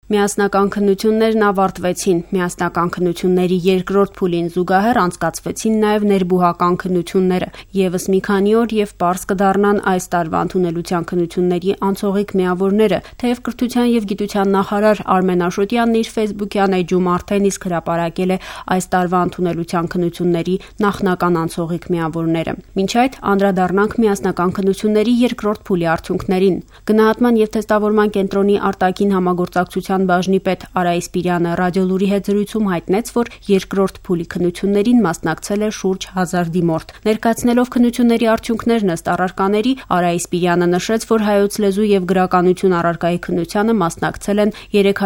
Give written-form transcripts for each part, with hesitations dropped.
Միասնական քննություններն ավարտվեցին։ Միասնական քննությունների երկրորդ փուլին զուգահեռ անցկացվեցին նաև ներբուհական քննությունները։ Եվս մի քանի օր եւ պարզ կդառնան այս տարվա ընդունելության քննությունների անցողիկ միավորները, թեև կրթության եւ գիտության նախարար Արմեն Աշոտյանն իր Facebook-յան էջում արդեն իսկ հրապարակել է այս տարվա ընդունելության քննությունների նախնական անցողիկ միավորները։ Մինչ այդ անդրադառնանք միասնական քննությունների երկրորդ փուլի արդյունքներին։ Գնահատման եւ թեստավորման կենտրոնի արտաքին համագործակցության բաժնի պետ Արայիս Պիրյանը ռադիոլուրի հետ զրույցում հայտնեց, որ երկրորդ փուլի քննություններին մասնակցել է շուրջ 1000 դիմորդ։ Ներկայացնելով քննությունների արդյունքներն ըստ առարկաների, Արայիս Պիրյանը նշեց, որ հայոց լեզու եւ գրականություն առարկայի քննությանը մասնակցել են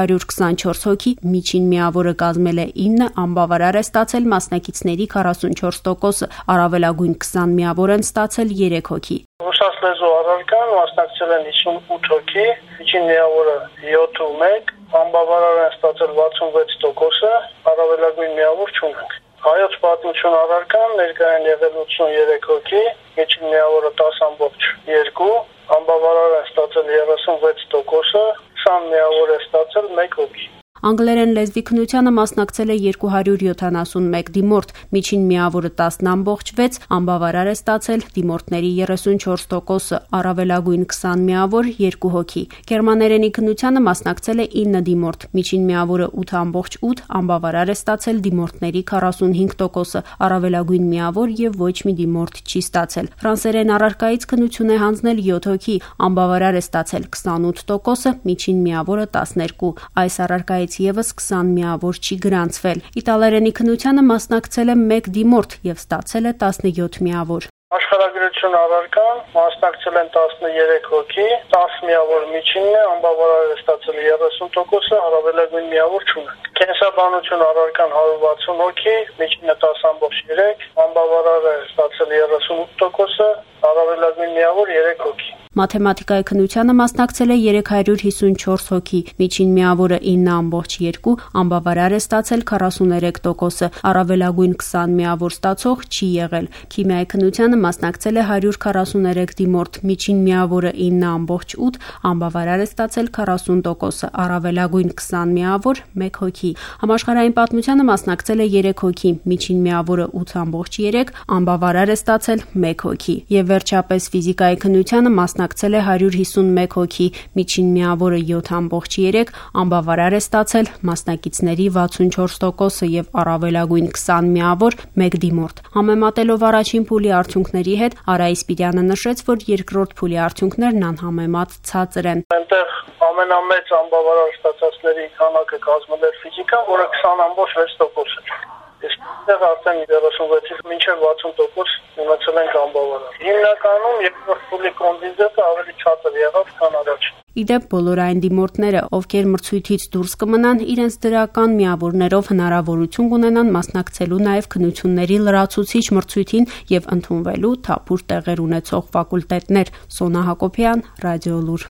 324 հոգի, միջին միավորը կազմել է 9, անբավարար է ստացել մասնակիցների 44%-ը, առավելագույն 20 միավոր են ստացել 3 հոգի։ Ռուսաց լեզու առարկան մասնակցել են 58 հոգի, միջին միավորը 7.1, անբավարար են ստացել 66%-ը, առավելագույն միավոր չունենք։ Հայոց պատմություն առարկան ներկա են եղել 83 հոգի, միջին միավորը 10.2, անբավարար են ստացել 36%-ը, 20 միավոր է ստացել 1 հոգի։ Անգլերեն լեզվի քննությանը մասնակցել է 271 դիմորդ, միջին միավորը 10.6, անբավարար է ստացել դիմորդների 34%-ը, առավելագույն 20 միավոր 2 հոգի։ Գերմաներենի քննությանը մասնակցել է 9 դիմորդ, միջին միավորը 8.8, անբավարար է ստացել դիմորդների 45%-ը, առավելագույն միավոր եւ ոչ մի դիմորդ չի ստացել։ Ֆրանսերեն առարկայից քննություն է հանձնել 7 հոգի, անբավարար է ստացել 28%-ը, միջին միավորը 12։ Այս առարկայից եւս 20 միավոր չի գրանցվել։ Իտալերենի քննությանը մասնակցել է 1 դիմորդ եւ ստացել է 17 միավոր։ Աշխարհագրություն առարկան մասնակցել են 13 հոգի, 10 միավոր միջինն է, անբավարար է ստացել 30%-ը, առավելագույն միավոր չունենք։ Կենսաբանություն առարկան 160 հոգի, միջինը 10.3, անբավարար է ստացել 38%-ը, առավելագույն միավոր 3 հոգի։ Մաթեմատիկայի քննությանը մասնակցել է 354 հոգի, միջին միավորը 9.2, անբավարար է ստացել 43%-ը, առավելագույն 20 միավոր ստացող չի եղել։ Քիմիայի քննությանը մասնակցել է 143 դիմորդ, միջին միավորը 9.8, անբավարար է ստացել 40%-ը, առավելագույն 20 միավոր 1 հոգի։ Համաշխարհային պատմությանը մասնակցել է 3 հոգի, միջին միավորը 8.3, անբավարար է ստացել 1 հոգի։ Եվ վերջապես ֆիզիկայի քննությանը մասնակցել է 151 հոգի, միջին միավորը 7.3, անբավարար է ստացել մասնակիցների 64%-ը եւ առավելագույն 20 միավոր 1 դիմորդ։ Համեմատելով առաջին փուլի արդյունքների հետ, Արայիս Պիրյանը նշեց, որ երկրորդ փուլի արդյունքներն անհամեմատ ցածր են։ Այնտեղ ամենամեծ անբավարար ստացածների քանակը կազմել էր ֆիզիկան, որը 20.6% էր։ Այստեղ արդեն 36-ից մինչև 60% ունեցել ենք անբավարար։ Հիմնականում երկրորդ փուլի կոնդիզենտը ավելի ցածր եղավ, քան առաջ։ Իդեպ բոլոր այն դիմորդները, ովքեր մրցույթից դուրս կմնան, իրենց դրական միավորներով հնարավորություն կունենան մասնակցելու նաև քննությունների լրացուցիչ մրցույթին եւ ընդունվելու թափուր տեղեր ունեցող ֆակուլտետներ։ Սոնա Հակոբյան, Ռադիոլուր։